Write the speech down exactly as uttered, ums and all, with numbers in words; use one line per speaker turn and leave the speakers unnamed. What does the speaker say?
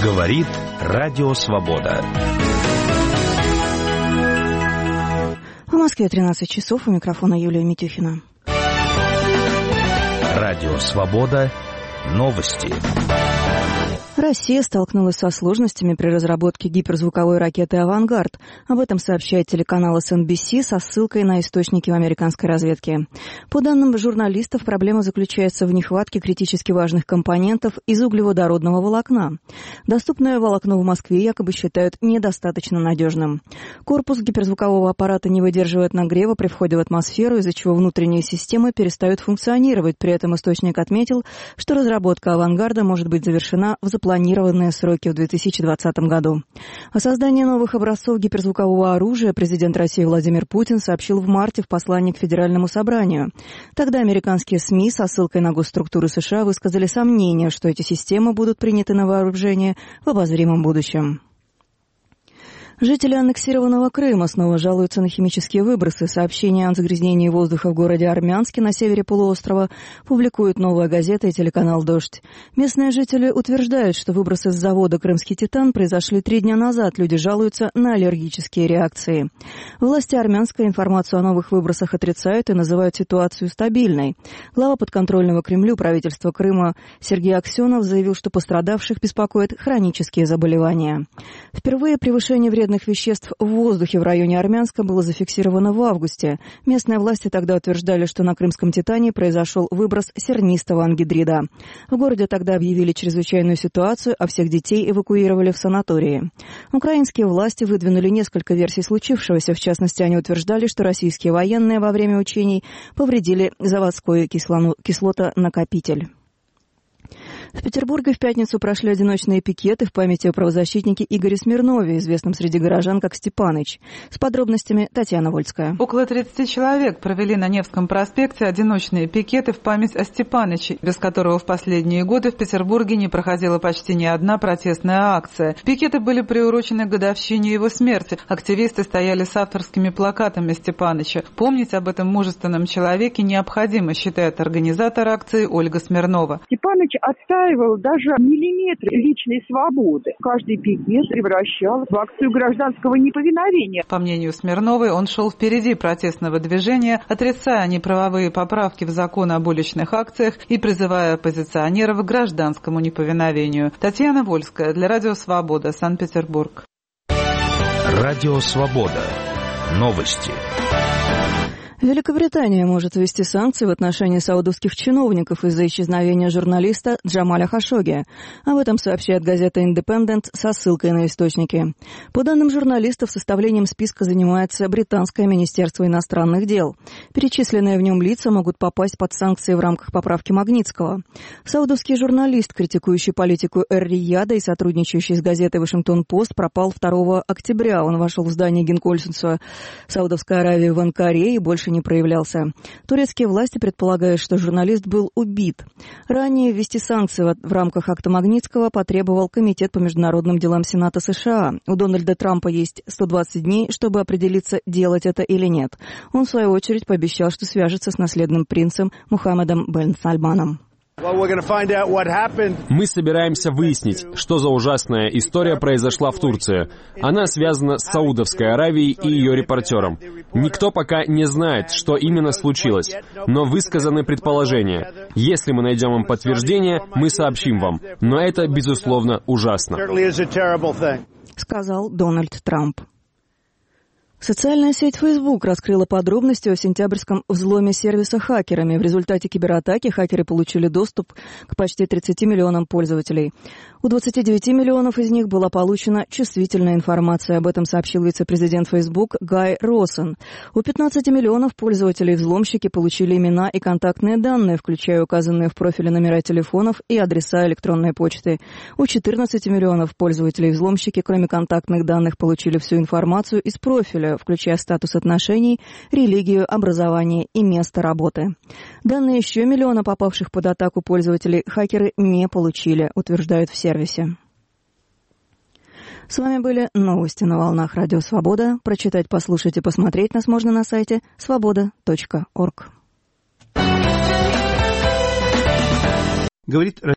Говорит Радио Свобода.
В Москве тринадцать часов, у микрофона Юлия Митюхина.
Радио Свобода. Новости.
Россия столкнулась со сложностями при разработке гиперзвуковой ракеты «Авангард». Об этом сообщает телеканал эс эн би си со ссылкой на источники в американской разведке. По данным журналистов, проблема заключается в нехватке критически важных компонентов из углеводородного волокна. Доступное волокно в Москве якобы считают недостаточно надежным. Корпус гиперзвукового аппарата не выдерживает нагрева при входе в атмосферу, из-за чего внутренние системы перестают функционировать. При этом источник отметил, что разработка «Авангарда» может быть завершена в запланированном планированные сроки в две тысячи двадцатом году. О создании новых образцов гиперзвукового оружия президент России Владимир Путин сообщил в марте в послании к Федеральному собранию. Тогда американские СМИ со ссылкой на госструктуры США высказали сомнение, что эти системы будут приняты на вооружение в обозримом будущем. Жители аннексированного Крыма снова жалуются на химические выбросы. Сообщения о загрязнении воздуха в городе Армянске на севере полуострова публикует «Новая газета» и телеканал «Дождь». Местные жители утверждают, что выбросы с завода «Крымский титан» произошли три дня назад. Люди жалуются на аллергические реакции. Власти Армянска информацию о новых выбросах отрицают и называют ситуацию стабильной. Глава подконтрольного Кремлю правительства Крыма Сергей Аксенов заявил, что пострадавших беспокоят хронические заболевания. Впервые превышение вредных веществ в воздухе в районе Армянска было зафиксировано в августе. Местные власти тогда утверждали, что на Крымском титане произошел выброс сернистого ангидрида. В городе тогда объявили чрезвычайную ситуацию, а всех детей эвакуировали в санатории. Украинские власти выдвинули несколько версий случившегося. В частности, они утверждали, что российские военные во время учений повредили заводской кислону... кислотонакопитель. В Петербурге в пятницу прошли одиночные пикеты в памяти о правозащитнике Игоре Смирнове, известном среди горожан как Степаныч. С подробностями Татьяна Вольская.
Около тридцати человек провели на Невском проспекте одиночные пикеты в память о Степаныче, без которого в последние годы в Петербурге не проходила почти ни одна протестная акция. Пикеты были приурочены к годовщине его смерти. Активисты стояли с авторскими плакатами Степаныча. Помнить об этом мужественном человеке необходимо, считает организатор акции Ольга Смирнова.
Степаныч отстаивал даже миллиметр личной свободы. Каждый пикет превращал в акцию гражданского неповиновения.
По мнению Смирновой, он шел впереди протестного движения, отрицая неправовые поправки в закон об уличных акциях и призывая оппозиционеров к гражданскому неповиновению. Татьяна Вольская для Радио Свобода, Санкт-Петербург.
Радио Свобода. Новости.
Великобритания может ввести санкции в отношении саудовских чиновников из-за исчезновения журналиста Джамаля Хашогги. Об этом сообщает газета «Индепендент» со ссылкой на источники. По данным журналистов, составлением списка занимается британское министерство иностранных дел. Перечисленные в нем лица могут попасть под санкции в рамках поправки Магнитского. Саудовский журналист, критикующий политику Эр-Рияда и сотрудничающий с газетой «Вашингтон-Пост», пропал второго октября. Он вошел в здание генконсульства Саудовской Аравии в Анкаре и больше не проявлялся. Турецкие власти предполагают, что журналист был убит. Ранее ввести санкции в рамках акта Магнитского потребовал Комитет по международным делам Сената США. У Дональда Трампа есть сто двадцать дней, чтобы определиться, делать это или нет. Он, в свою очередь, пообещал, что свяжется с наследным принцем Мухаммедом бен Сальманом.
Мы собираемся выяснить, что за ужасная история произошла в Турции. Она связана с Саудовской Аравией и ее репортером. Никто пока не знает, что именно случилось, но высказаны предположения. Если мы найдем им подтверждение, мы сообщим вам. Но это, безусловно, ужасно.
Сказал Дональд Трамп. Социальная сеть Facebook раскрыла подробности о сентябрьском взломе сервиса хакерами. В результате кибератаки хакеры получили доступ к почти тридцати миллионам пользователей. У двадцати девяти миллионов из них была получена чувствительная информация. Об этом сообщил вице-президент Facebook Гай Россен. У пятнадцати миллионов пользователей взломщики получили имена и контактные данные, включая указанные в профиле номера телефонов и адреса электронной почты. У четырнадцати миллионов пользователей взломщики, кроме контактных данных, получили всю информацию из профиля, включая статус отношений, религию, образование и место работы. Данные еще миллиона попавших под атаку пользователей хакеры не получили, утверждают в сервисе. С вами были новости на волнах Радио Свобода. Прочитать, послушать и посмотреть нас можно на сайте свобода точка орг.
Говорит